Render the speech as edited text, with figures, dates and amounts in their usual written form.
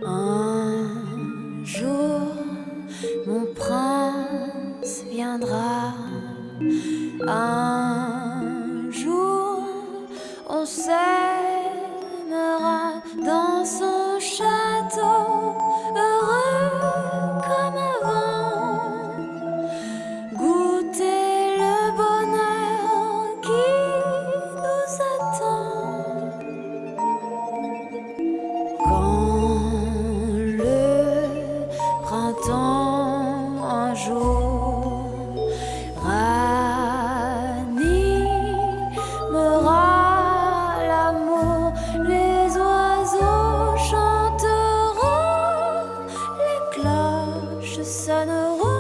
Un jour, mon prince viendra. Un jour, on s'aimera dans son château, heureux comme avant. Goûter le bonheur qui nous attend. Quand le printemps un jour ranimera l'amour, les oiseaux chanteront, les cloches sonneront.